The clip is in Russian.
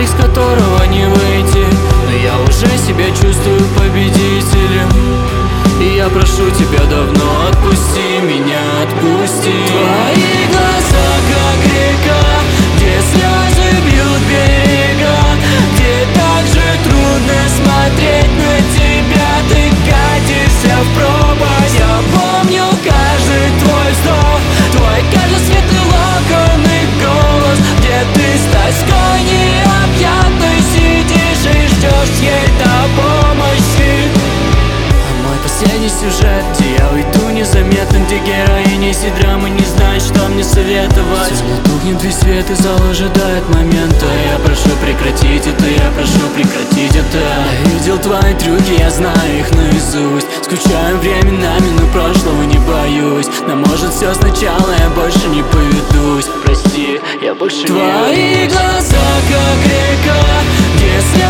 из которого не выйти. Но я уже себя чувствую победителем, и я прошу тебя давно, отпусти меня, отпусти. Твои глаза как река, где слезы бьют берега, где так же трудно смотреть на тебя. Ты катишься в пропасть. Я помню каждый твой вздох, твой каждый светлый локон и голос, где ты с тоской необъятной сидишь и ждешь чьей-то помощи. Последний сюжет, где я уйду незаметно, где героиня сей драмы не знает, что мне советовать. Сегодня тухнет весь свет и зал ожидает момента. Я прошу прекратить это, я прошу прекратить это. Я видел твои трюки, я знаю их наизусть. Скучаю временами, но прошлого не боюсь. Но может все сначала, я больше не поведусь. Прости, я больше не вернусь. Твои глаза как река, где слезы